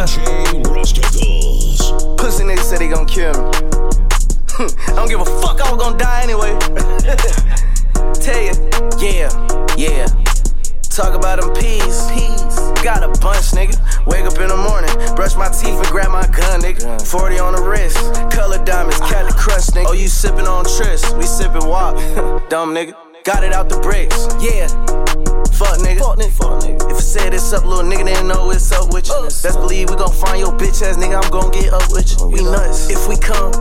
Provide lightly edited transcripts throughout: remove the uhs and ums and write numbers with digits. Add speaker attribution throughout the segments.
Speaker 1: Yeah. Pussy niggas said they gon' kill me. I don't give a fuck, I was gon' die anyway. Tell you, yeah. Talk about them peas. Got a bunch, nigga. Wake up in the morning, brush my teeth and grab my gun, nigga. 40 on the wrist, color diamonds, Cali Crush, nigga. Oh, you sippin' on Tris, we sippin' WAP. Dumb nigga, got it out the bricks, yeah. Fuck nigga. If I said it's up, little nigga, then know it's up with you. Best believe we gon' find your bitch ass nigga, I'm gon' get up with you. We nuts. If we come,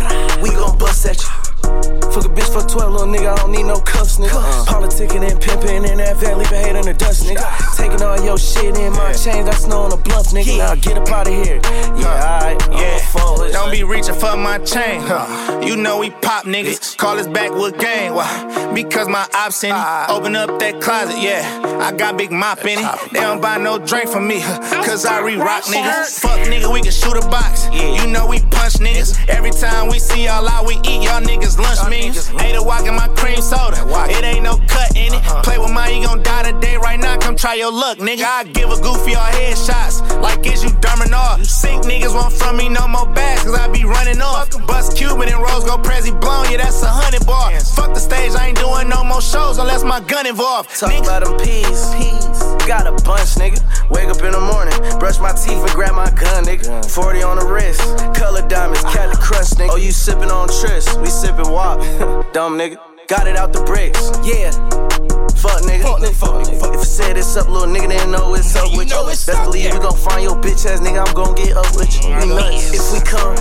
Speaker 1: we gon' bust at you. Fuck a bitch, fuck 12, little nigga, I don't need no cuffs, nigga. Politicking and pimping in that van, leave a hate in the dust, nigga. Taking all your shit in my chain, got snow on the bluff, nigga. Now get up out of here. Yeah, alright,
Speaker 2: Don't be reaching for my chain. You know we pop niggas, call us backwood gang. Why? Because my ops in it. Open up that closet, yeah. I got big mop in it. They don't buy no drink from me, cause I re-rock niggas. Fuck nigga, we can shoot a box. You know we punch niggas. Every time we see y'all out, we eat y'all niggas lunch menu. Ate a walk in my cream soda. It ain't no cut in it. Play with mine, you gon' die today. Right now, come try your luck, nigga. I give a goofy all headshots. Like, is you dumb or not? Sick niggas want from me no more bags, cause I be running off. Bust Cuban and Rose go Prezi blown, yeah, that's 100 bar. Fuck the stage, I ain't doing no more shows unless my gun involved.
Speaker 1: Talk about them peas. Got a bunch, nigga. Wake up in the morning, brush my teeth and grab my gun, nigga. 40 on the wrist, color diamonds, Cali Crush, nigga. Oh, you sippin' on Tris, we sippin' WAP. Dumb nigga, got it out the bricks, yeah. Fuck nigga. If I said it's up, little nigga, then know it's up with you. Best believe we gon' find your bitch ass nigga, I'm gon' get up with you. We nuts. If we come,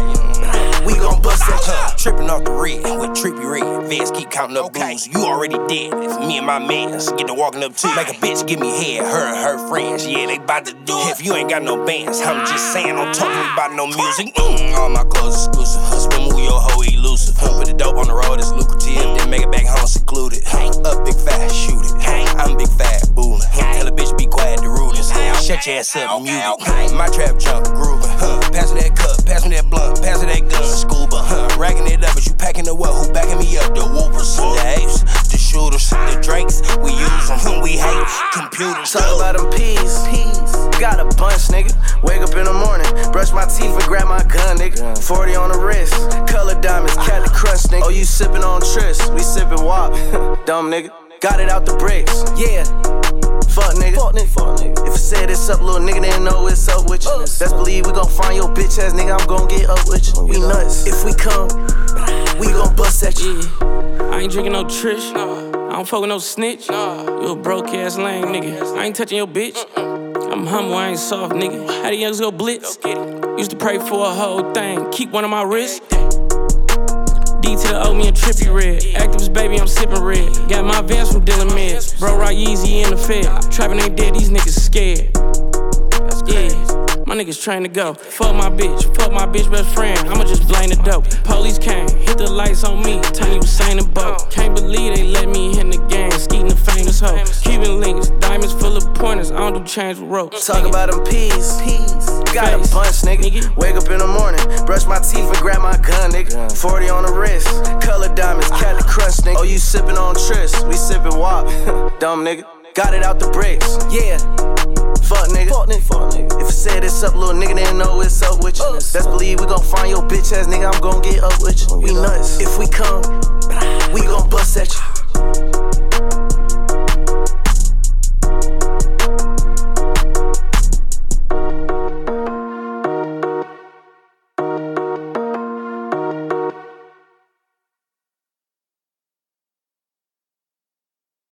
Speaker 1: we gon' bust at you.
Speaker 3: Trippin' off the red with trippy red. Vans keep counting up blues. You already dead. If me and my mans get to walking up too. Make a bitch give me head, her and her friends. Yeah, they bout to do it. If you ain't got no bands, I'm just saying, don't talk to me about no music. All my clothes exclusive. Husband, move your hoe elusive. Put the dope on the road, it's lucrative. Then make it back home secluded. Up big fast, shoot it. I'm big fat boolin'. Tell a bitch be quiet, the rudest. Shut your ass up, mute it. My trap junk groovin'. Pass me that cup, pass me that blunt, pass me that gun. Scuba, racking it up, but you packing the what? Who backing me up? The whoopers, the apes, the shooters, the drakes. We use them, we hate computers.
Speaker 1: Talk about them peas. Got a bunch, nigga. Wake up in the morning, brush my teeth and grab my gun, nigga. 40 on the wrist, color diamonds, Cali Crush, nigga. Oh, you sippin' on Tris, we sippin' WAP. Dumb nigga, got it out the bricks, yeah. Fuck nigga. If I said it's up, little nigga, then know it's up with you. Best believe we gon' find your bitch ass nigga, I'm gon' get up with you. We nuts. If we come, we gon' bust at you.
Speaker 4: I ain't drinking no Trish. I don't fuck with no snitch. You a broke ass lame nigga. I ain't touching your bitch. I'm humble, I ain't soft nigga. How the youngs go blitz? Used to pray for a whole thing. Keep one on my wrist. D to the O, me and Trippy Red. Actives, baby, I'm sippin' red. Got my Vans from Dylan Meds. Bro, right Yeezy in the Fed. Trappin' ain't dead, these niggas scared. Yeah, my niggas trained to go. Fuck my bitch best friend. I'ma just blame the dope. Police came, hit the lights on me. Tell you Usain and Bolt. Can't believe they let me in the game. Skeetin' the famous hoe. Cuban links, diamonds full of pointers. I don't do change with ropes.
Speaker 1: Talk about them peas. Got a bunch, nigga. Wake up in the morning, brush my teeth and grab my gun, nigga. 40 on the wrist, color diamonds, Cali Crush, nigga. Oh, you sippin' on Tris, we sippin' WAP. Dumb nigga, got it out the bricks, yeah. Fuck nigga. If I said it's up, little nigga, then know it's up with you. Best believe we gon' find your bitch ass nigga, I'm gon' get up with you. We nuts. If we come, we gon' bust at you.